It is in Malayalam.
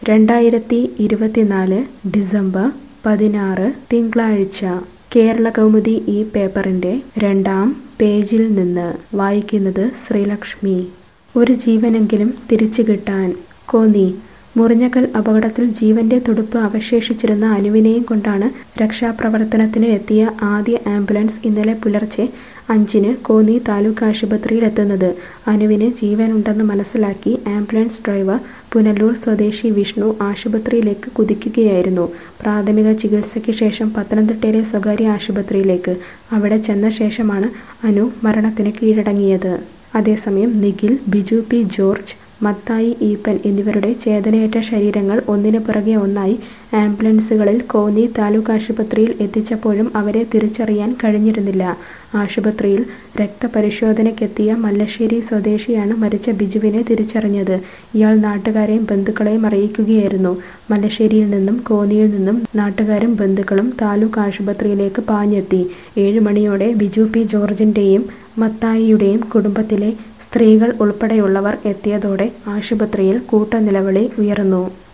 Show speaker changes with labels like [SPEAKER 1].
[SPEAKER 1] 2024 ഡിസംബർ 16 തിങ്കളാഴ്ച കേരളകൗമുദി ഈ പേപ്പറിന്റെ 2-ാം പേജിൽ നിന്ന് വായിക്കുന്നത് ശ്രീലക്ഷ്മി. ഒരു ജീവനെങ്കിലും തിരിച്ചു കിട്ടാൻ. കോന്നി മുറിഞ്ഞകൽ അപകടത്തിൽ ജീവന്റെ തുടിപ്പ് അവശേഷിച്ചിരുന്ന അനുവിനെയും കൊണ്ടാണ് രക്ഷാപ്രവർത്തനത്തിന് എത്തിയ ആദ്യ ആംബുലൻസ് ഇന്നലെ പുലർച്ചെ 5-ന് കോന്നി താലൂക്ക് ആശുപത്രിയിൽ എത്തുന്നത്. അനുവിന് ജീവനുണ്ടെന്ന് മനസ്സിലാക്കി ആംബുലൻസ് ഡ്രൈവർ പുനലൂർ സ്വദേശി വിഷ്ണു ആശുപത്രിയിലേക്ക് കുതിക്കുകയായിരുന്നു. പ്രാഥമിക ചികിത്സയ്ക്ക് ശേഷം പത്തനംതിട്ടയിലെ സ്വകാര്യ ആശുപത്രിയിലേക്ക്. അവിടെ ചെന്ന ശേഷമാണ് അനു മരണത്തിന് കീഴടങ്ങിയത്. അതേസമയം നിഖിൽ, ബിജു പി ജോർജ്, മത്തായി ഈപ്പൻ എന്നിവരുടെ ചേതനയേറ്റ ശരീരങ്ങൾ ഒന്നിനു പിറകെ ഒന്നായി ആംബുലൻസുകളിൽ കോന്നി താലൂക്ക് ആശുപത്രിയിൽ എത്തിച്ചപ്പോഴും അവരെ തിരിച്ചറിയാൻ കഴിഞ്ഞിരുന്നില്ല. ആശുപത്രിയിൽ രക്തപരിശോധനയ്ക്കെത്തിയ മല്ലശ്ശേരി സ്വദേശിയാണ് മരിച്ച ബിജുവിനെ തിരിച്ചറിഞ്ഞത്. ഇയാൾ നാട്ടുകാരെയും ബന്ധുക്കളെയും അറിയിക്കുകയായിരുന്നു. മല്ലശ്ശേരിയിൽ നിന്നും കോന്നിയിൽ നിന്നും നാട്ടുകാരും ബന്ധുക്കളും താലൂക്ക് ആശുപത്രിയിലേക്ക് പാഞ്ഞെത്തി. 7 മണിയോടെ ബിജു പി ജോർജിന്റെയും മത്തായിയുടെയും കുടുംബത്തിലെ സ്ത്രീകൾ ഉൾപ്പെടെയുള്ളവർ എത്തിയതോടെ ആശുപത്രിയിൽ കൂട്ടനിലവിളി ഉയർന്നു.